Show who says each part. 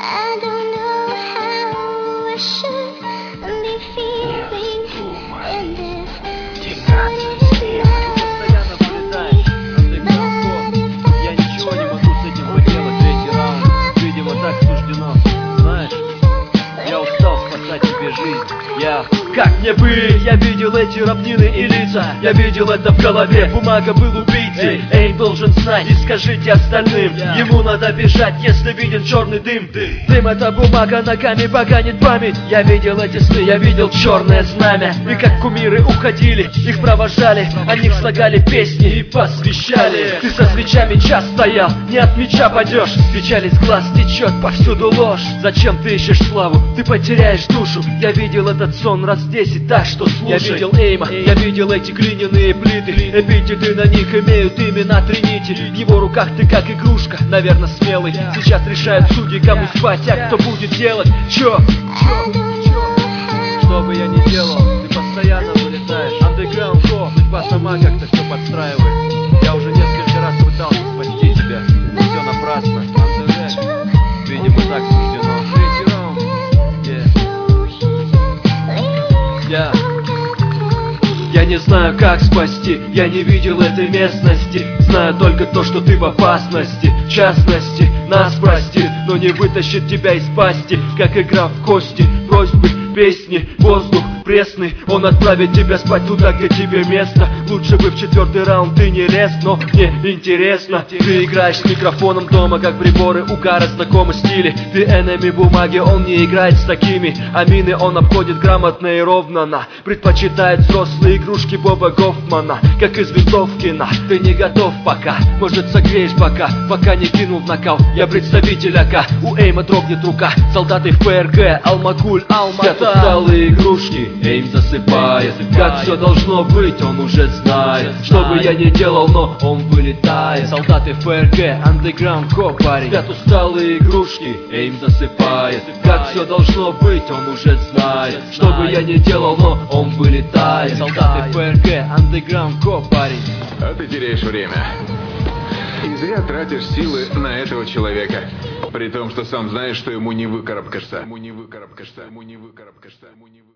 Speaker 1: I don't know how I should be feeling in this sort of
Speaker 2: Я ничего не могу с этим поделать. Третий раунд, видимо, так суждено. Знаешь, я устал спасать тебе жизнь. Как мне быть? Я видел эти равнины и лица, я видел это в голове. Бумага был убийцей, Эйм должен знать. И скажите остальным, ему надо бежать, если виден черный дым. Дым — это бумага, ногами поганит память. Я видел эти сны, я видел черное знамя. И как кумиры уходили, их провожали, о них слагали песни и посвящали. Ты со свечами час стоял, не от меча падешь. Печаль из глаз течет, повсюду ложь. Зачем ты ищешь славу? Ты потеряешь душу. Я видел этот сон раз 10, так что слушай. Я видел Эйма, я видел эти глиняные плиты. Эпитеты на них имеют имена Тринити. В его руках ты как игрушка, наверное, смелый. Сейчас решают судьи, кому спать, а кто будет делать. Что бы я ни делал, ты постоянно вылетаешь. Underground Go, судьба сама как-то все подстраивает. Я уже несколько раз пытался спасти тебя, но все напрасно. Underground, видимо, так суждено. Третий раунд, Я не знаю, как спасти, я не видел этой местности. Знаю только то, что ты в опасности. В частности, нас простит, но не вытащит тебя из пасти. Как игра в кости, просьбы, песни, воздух пресный. Он отправит тебя спать туда, где тебе место. Лучше бы в четвертый раунд ты не лез, но мне интересно. Ты играешь с микрофоном дома, как приборы угара, знакомы стили. Ты enemy бумаги, он не играет с такими. А мины он обходит грамотно и ровно. Предпочитает взрослые игрушки Боба Гофмана, как из винтовки. Ты не готов пока, может согреешь пока не кинул в нокаут. Я представитель АК, у Эйма дрогнет рука. Солдаты в ФРГ, Алмакуль, Алмата. Спят усталые игрушки, Эйм засыпает. Как все должно быть, он уже знает. Что бы я ни делал, но он вылетает. Солдаты в ФРГ, Underground Go, парень. Спят усталые игрушки, Эйм засыпает. Как все должно быть, он уже знает. Что бы я ни делал, но он вылетает. Солдаты в ФРГ, Underground Go, парень.
Speaker 3: А ты теряешь время. И зря тратишь силы на этого человека. При том, что сам знаешь, что ему не выкарабкашься.